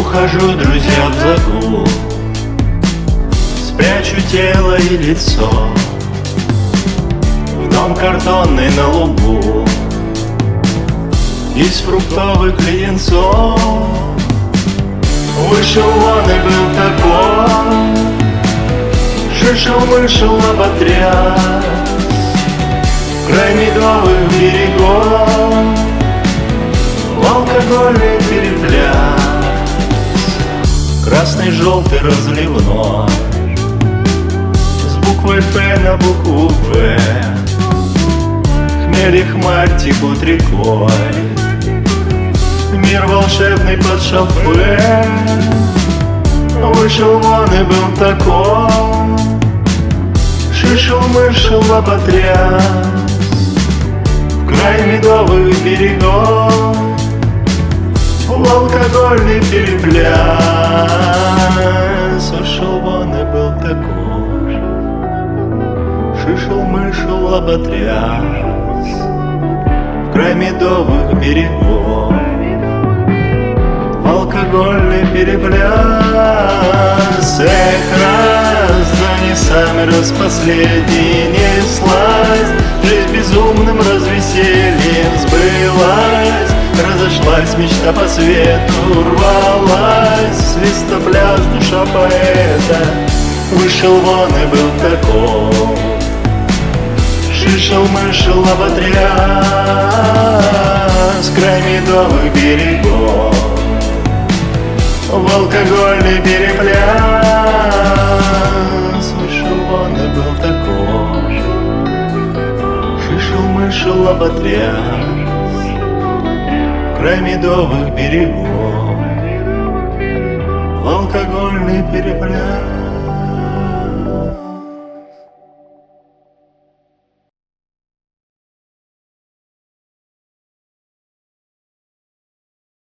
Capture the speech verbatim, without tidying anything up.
Ухожу, друзья, в загул, спрячу тело и лицо в дом картонный на лугу из фруктовых леденцов. Вышел он и был такой, шишел-мышел оботряс, край медовых берегов, в алкогольный перепляс, красный, желтый, разливной, с буквой П на букву П, хмель и хмарь текут рекой, мир волшебный под шофе. Вышел вон и был такой, шишел-мышел оботряс, край медовых берегов, в алкогольный перепляс. Ушел вон и был такой, шишел-мышел оботряс, край медовых берегов, в алкогольный перепляс. Эх, раз за не сами, раз последний неслась, жизнь безумным развесельем сбылась. Разошлась мечта по свету, рвалась с листа пляж душа поэта. Вышел вон и был такой, шишел-мышел оботряс, край медовых берегов, в алкогольный перепляс. Вышел вон и был такой, шишел-мышел оботряс, край медовых берегов, в алкогольный перепляс.